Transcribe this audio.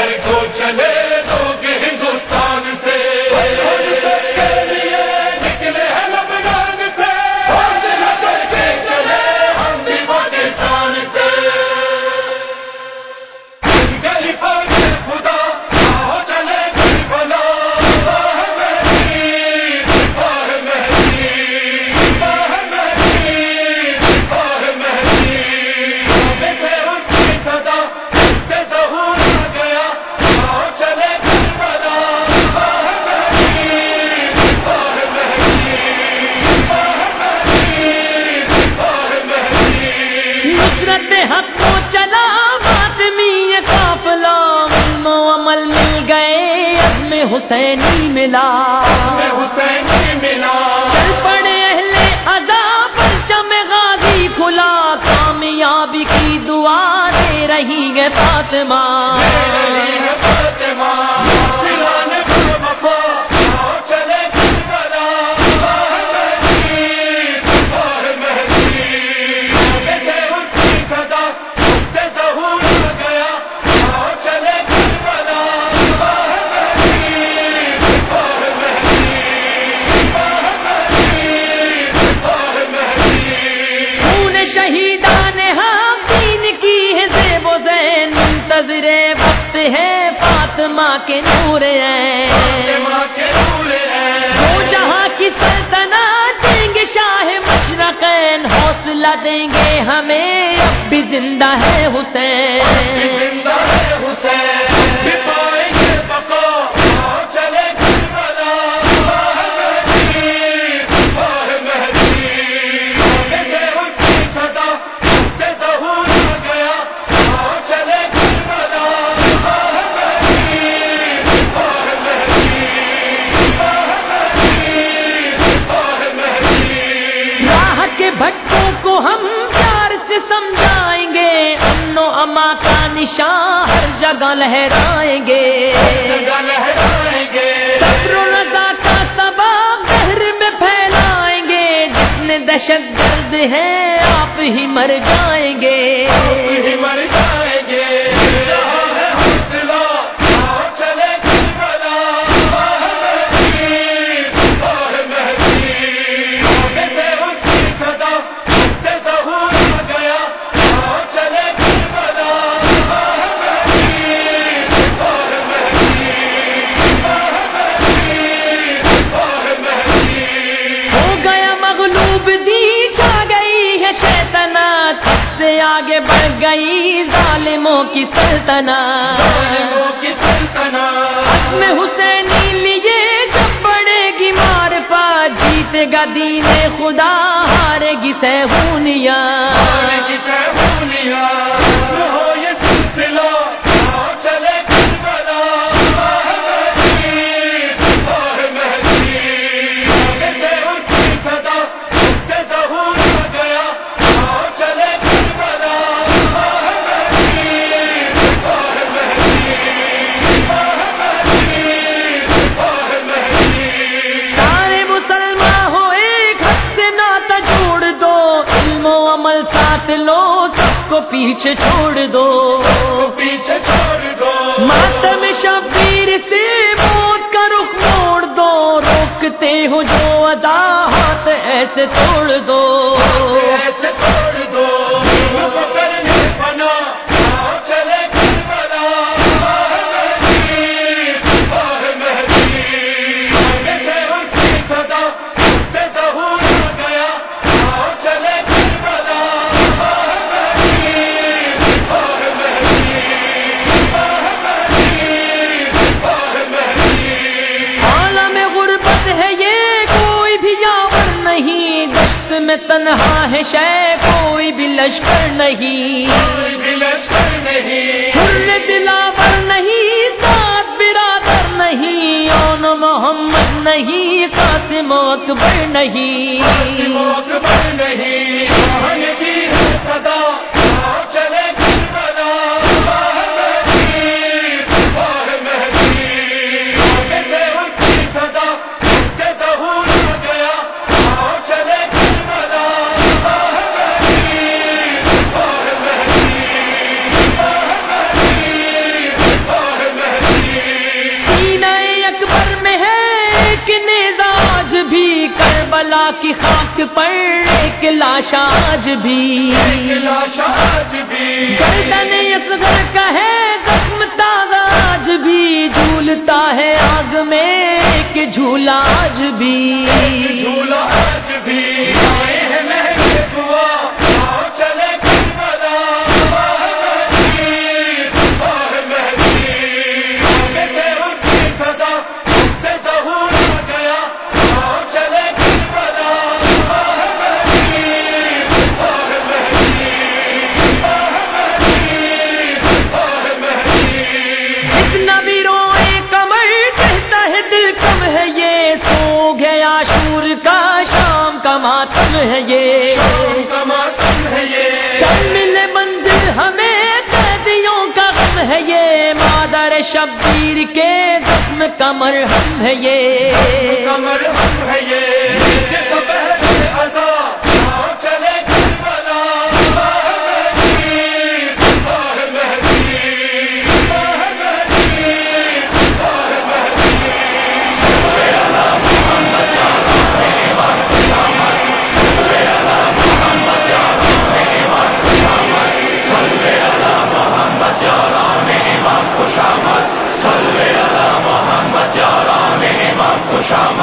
گھر کو چلے لوگ ہندوستان سے، نکلے ہیں لبنان سے، کر کے چلے ہم بھی پاکستان سے، گئی فوج خدا آؤ چلے کربلا، حق کو چلا فاطمی یہ قافلہ، علم و عمل مل گئے عزم حسینی ملا، حسینی ملا، چل پڑے اہل ادا پرچم غازی کھلا، کامیابی کی دعا دے رہی ہے فاطمہ، وقت ہے فاطمہ کے نور ہیں، وہ جہاں کی سلطنت دیں گے شاہ مشرقین، حوصلہ دیں گے ہمیں اب بھی زندہ ہے حسین، بھٹوں کو ہم پیار سے سمجھائیں گے، امن و اما کا نشان ہر جگہ لہرائیں گے، صبر و رضا کا سبب شہر میں پھیلائیں گے، جتنے دہشت گرد ہیں آپ ہی مر جائیں گے، آگے بڑھ گئی ظالموں کی سلطنت، عزم حسینی لیے جب پڑے گی مار پا، جیتے گا دین خدا ہارے گی سہونیاں، لو سب کو پیچھے چھوڑ دو، ماتم شبیر سے موت کا رخ موڑ دو، روکتے ہو جو ادا ہاتھ ایسے توڑ دو، میں تنہا ہے شے کوئی بھی لشکر نہیں، حر دلاور نہیں، ساتھ برادر نہیں، اون محمد نہیں، قاسم و اکبر نہیں، کربلا کی خاک پر ایک لاش آج بھی، گردن اصغر کا ہے زخم تازہ آج بھی، جھولتا ہے آگ میں ایک جھولا آج بھی، ماتم ہے یہ، کامل منزل ہمیں قیدیوں کا غم ہے یہ، مادر شبیر کے زخم کا مرہم ہے یہ، شامت